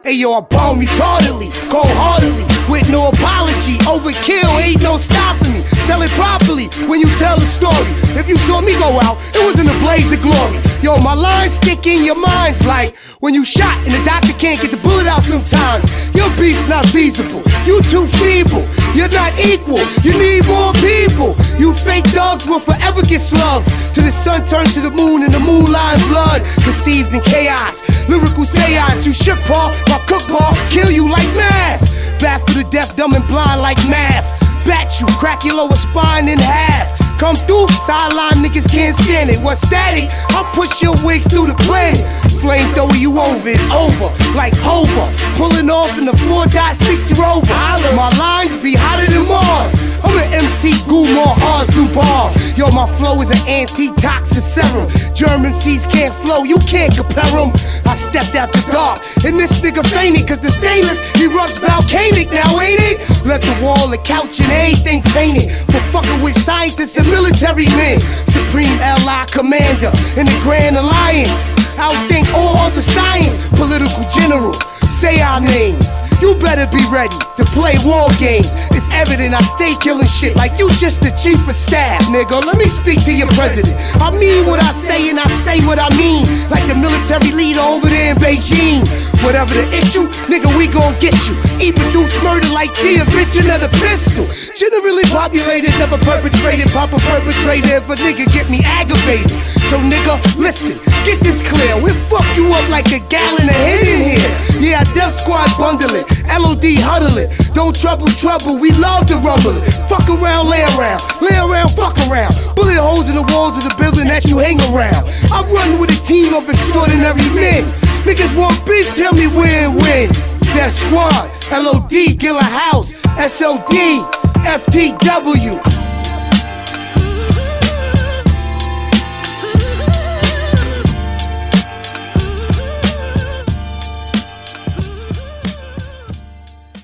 Ayo, I bomb retardedly, cold-heartedly, with no apology. Overkill, ain't no stopping me. Tell it properly when you tell the story. If you saw me go out, it was in a blaze of glory. Yo, my lines stick in your minds like when you shot and the doctor can't get the bullet out sometimes. Your beef not feasible, you too feeble, you're not equal, you need more people. You fake dogs will forever get slugs. Till the sun turns to the moon and the moonline blood perceived in chaos. Lyrical seance, you shook paw, my cook paw, kill you like mass. Baffle the deaf, dumb and blind like math. Bat you, crack your lower spine in half. Come through, sideline niggas can't stand it. What's static? I'll push your wigs through the planet. Flamethrower you over, it's over, like Hover. Pulling off in the 4.6 Rover. My lines be hotter than Mars. I'm an MC Gumar, Oz Dubar. Yo, my flow is an anti-toxin serum. German MCs can't flow, you can't compare them. I stepped out the dark, and this nigga fainted. Cause the stainless, he runs volcanic now, ain't it? Left the wall, the couch, and everything painted. For fucking with scientists and military men. Supreme LI commander in the Grand Alliance. Outthink all other science, political general. Say our names. You better be ready to play war games. It's evident I stay killing shit like you just the chief of staff, nigga. Let me speak to your president. I mean what I say and I say what I mean. Like the military leader over there in Beijing. Whatever the issue, nigga, we gon' get you. He produced murder like the invention of the pistol. Generally populated, never perpetrated. Papa perpetrator if a nigga get me aggravated. So nigga, listen, get this clear. We'll fuck you up like a gallon of hit in here. Yeah, Death Squad bundle it, LOD huddle it. Don't trouble, we love to rumble it. Fuck around, lay around, fuck around. Bullet holes in the walls of the building that you hang around. I run with a team of extraordinary men. Niggas want beef, tell me when. Death Squad, LOD, Gilla House, SOD, FTW.